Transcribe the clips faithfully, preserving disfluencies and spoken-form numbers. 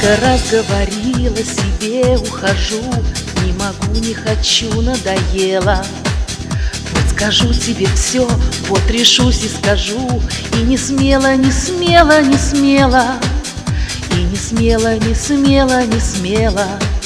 Сколько раз говорила себе, ухожу, не могу, не хочу, надоело. Вот скажу тебе все, вот решусь и скажу, и не смело, не смело, не смело, и не смело, не смело, не смело.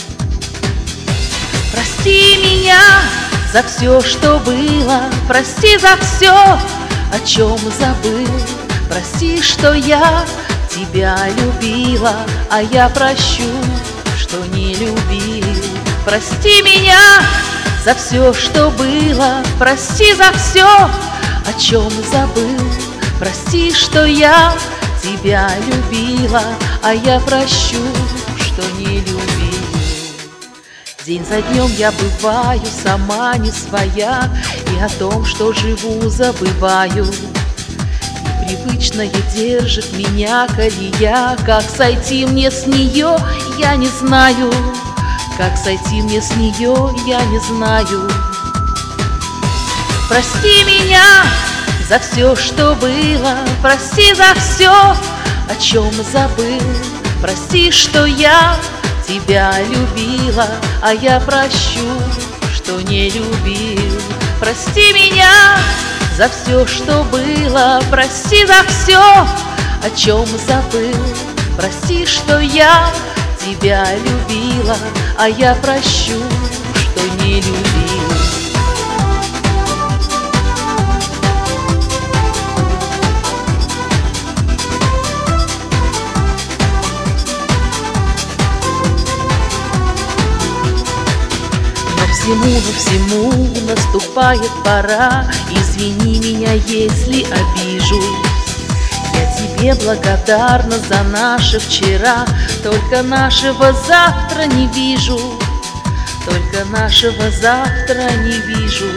Прости меня за все, что было, прости за все, о чем забыл. Прости, что я тебя любила, а я прощу, что не любил. Прости меня за все, что было, прости за все, о чем забыл. Прости, что я тебя любила, а я прощу, что не любил. День за днем я бываю сама не своя, и о том, что живу, забываю. Привычная держит меня колея, как сойти мне с нее, я не знаю. Как сойти мне с нее, я не знаю. Прости меня за все, что было, прости за все, о чем забыл. Прости, что я тебя любила, а я прощу, что не любил. Прости меня за все, что было, прости за все, о чем забыл. Прости, что я тебя любила, а я прощу, что не любил. Всему, но всему наступает пора. Извини меня, если обижу. Я тебе благодарна за наше вчера, только нашего завтра не вижу. Только нашего завтра не вижу.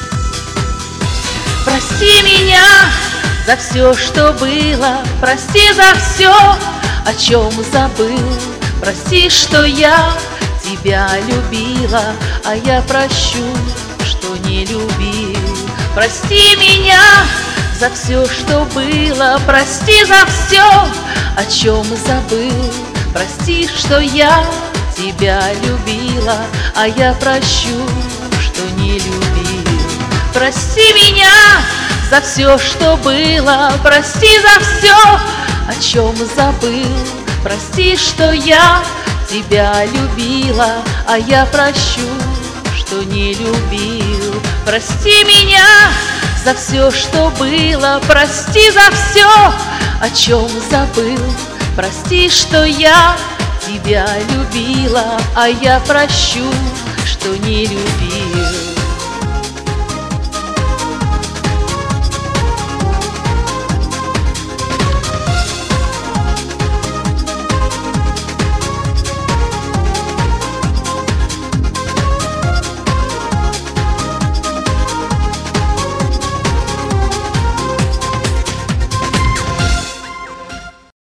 Прости меня за все, что было, прости за все, о чем забыл. Прости, что я тебя любила, а я прощу, что не любил. Прости меня за все, что было, прости за все, о чем забыл. Прости, что я тебя любила, а я прощу, что не любил. Прости меня за все, что было, прости за все, о чем забыл. Прости, что я тебя любила, а я прощу, что не любил. Прости меня за все, что было, прости за все, о чем забыл. Прости, что я тебя любила, а я прощу, что не любил.